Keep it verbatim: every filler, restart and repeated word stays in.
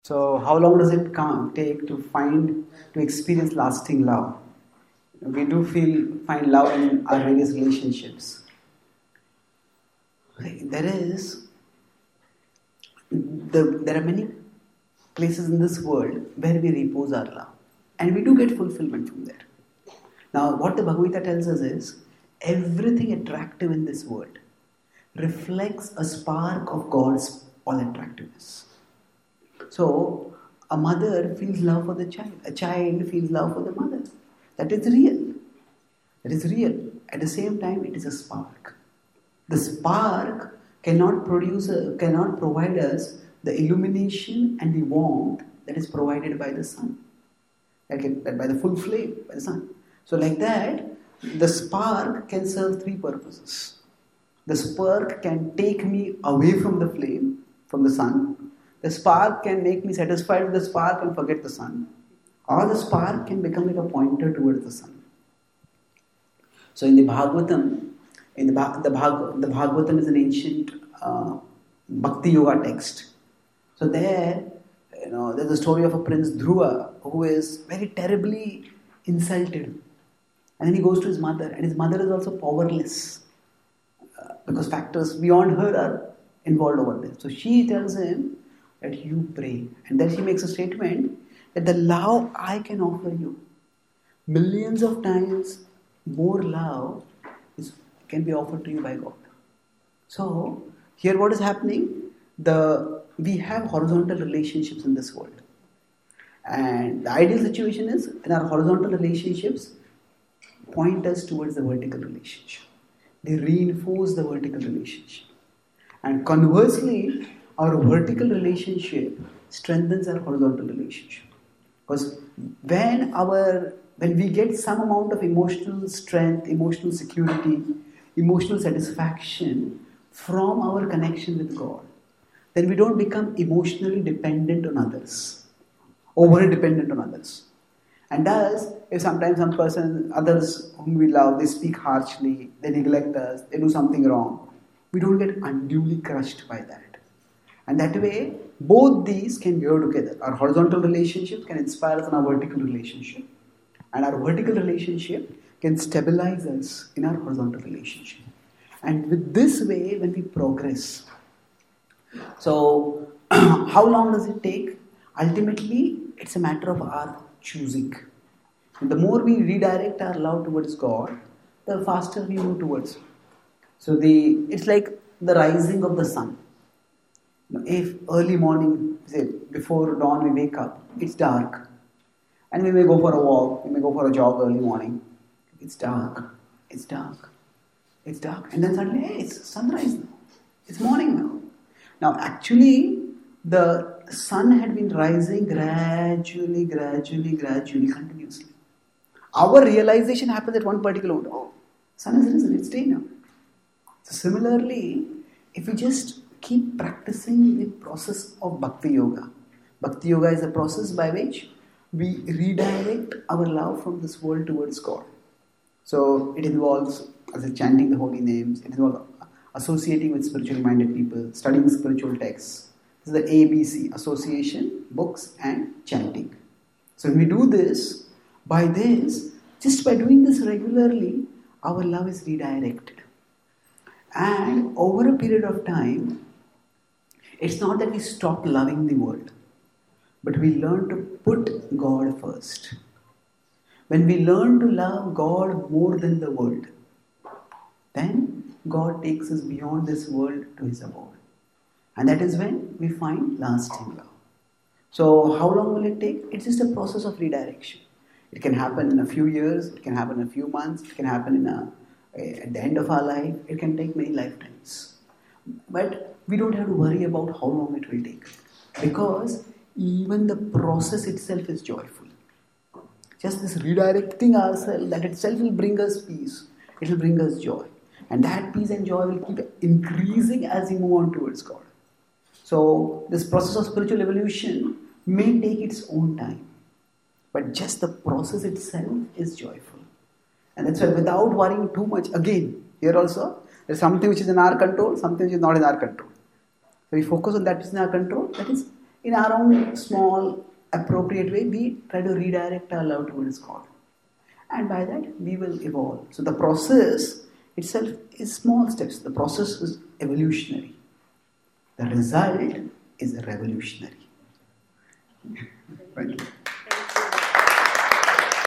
So, how long does it come, take to find, to experience lasting love? We do feel, find love in our various relationships. There is, the, there are many places in this world where we repose our love. And we do get fulfillment from there. Now, what the Bhagavad Gita tells us is, everything attractive in this world reflects a spark of God's all attractiveness. So, a mother feels love for the child. A child feels love for the mother. That is real. That is real. At the same time, it is a spark. The spark cannot produce, a, cannot provide us the illumination and the warmth that is provided by the sun. Like it, by the full flame, by the sun. So, like that, the spark can serve three purposes. The spark can take me away from the flame, from the sun. The spark can make me satisfied with the spark and forget the sun. Or the spark can become like a pointer towards the sun. So in the Bhagavatam, in the, the, Bhag, the Bhagavatam is an ancient uh, Bhakti Yoga text. So there, you know, there's a story of a Prince Dhruva who is very terribly insulted. And then he goes to his mother, and his mother is also powerless. Uh, because factors beyond her are involved over there. So she tells him that you pray. And then she makes a statement that the love I can offer you, millions of times more love is, can be offered to you by God. So, here what is happening? The we have horizontal relationships in this world. And the ideal situation is, in our horizontal relationships, point us towards the vertical relationship. They reinforce the vertical relationship. And conversely, our vertical relationship strengthens our horizontal relationship. Because when our when we get some amount of emotional strength, emotional security, emotional satisfaction from our connection with God, then we don't become emotionally dependent on others, over dependent on others. And thus, if sometimes some person, others whom we love, they speak harshly, they neglect us, they do something wrong, we don't get unduly crushed by that. And that way, both these can go together. Our horizontal relationship can inspire us in our vertical relationship. And our vertical relationship can stabilize us in our horizontal relationship. And with this way, when we progress. So, how long does it take? Ultimately, it's a matter of our choosing. And the more we redirect our love towards God, the faster we move towards Him. So, the it's like the rising of the sun. If early morning, say before dawn we wake up, it's dark. And we may go for a walk, we may go for a jog early morning. It's dark, it's dark, it's dark. And then suddenly, hey, it's sunrise now. It's morning now. Now actually, the sun had been rising gradually, gradually, gradually, continuously. Our realization happens at one particular moment. Oh, sun has risen, it's day now. So similarly, if we just keep practicing the process of Bhakti Yoga. Bhakti Yoga is a process by which we redirect our love from this world towards God. So it involves, as a chanting the holy names, it involves associating with spiritually minded people, studying spiritual texts. This is the A B C, association, books and chanting. So when we do this, by this, just by doing this regularly, our love is redirected. And over a period of time, it's not that we stop loving the world, but we learn to put God first. When we learn to love God more than the world, then God takes us beyond this world to His abode. And that is when we find lasting love. So how long will it take? It's just a process of redirection. It can happen in a few years, it can happen in a few months, it can happen in a, at the end of our life, it can take many lifetimes. But we don't have to worry about how long it will take. Because even the process itself is joyful. Just this redirecting ourselves, that itself will bring us peace. It will bring us joy. And that peace and joy will keep increasing as we move on towards God. So this process of spiritual evolution may take its own time. But just the process itself is joyful. And that's why without worrying too much, again, here also, there's something which is in our control, something which is not in our control. So we focus on that which is in our control, that is in our own small, appropriate way, we try to redirect our love towards God. And by that, we will evolve. So the process itself is small steps. The process is evolutionary. The result is revolutionary. Thank you.